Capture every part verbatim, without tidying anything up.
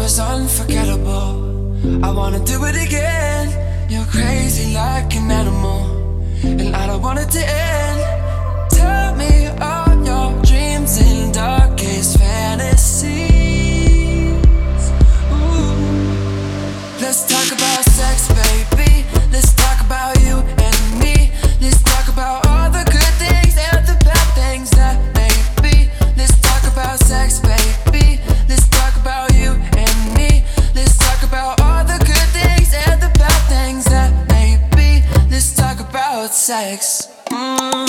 was unforgettable. I wanna do it again. You're crazy like an animal, and I don't want it to end. Tell me all your dreams and darkest fantasies. Ooh. Let's talk about sex, baby. Let's talk about you and me. Let's talk about all the good things and the bad things that may be. Let's talk about sex, baby. Let's talk about you and me. Let's talk about all the good things and the bad things that may be. Let's talk about sex. Mm.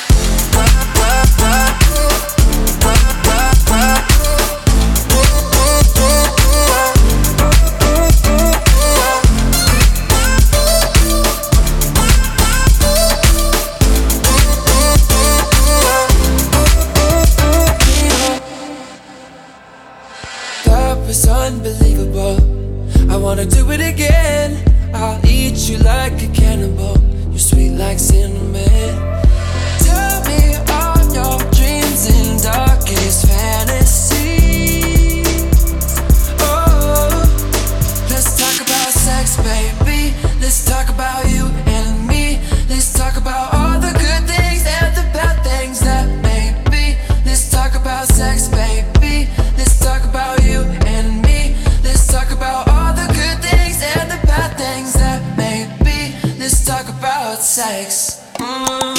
It's unbelievable. I wanna do it again. I'll eat you like a cannibal. You're sweet like cinnamon. Tell me all your dreams and darkest fantasies. Oh, let's talk about sex, baby. Let's talk about you and me. Let's talk about all the good things and the bad things that may be. Let's talk about sex, baby. Let's talk about you and me. Let's talk about all the good things and the bad things that may be. Let's talk about sex. Mm.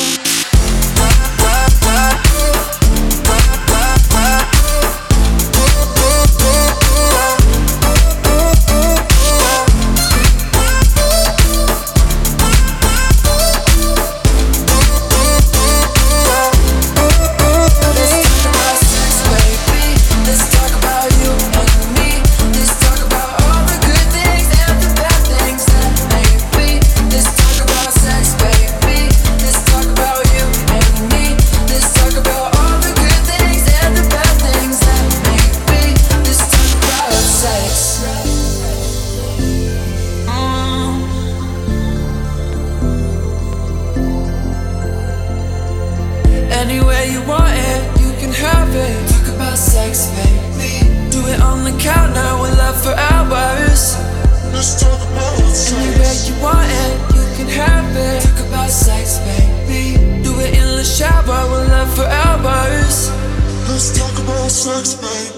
Anywhere you want it, you can have it. Talk about sex, baby. Do it on the counter, we'll love for hours. Let's talk about sex. Anywhere you want it, you can have it. Talk about sex, baby. Do it in the shower, we'll love for hours. Let's talk about sex, baby.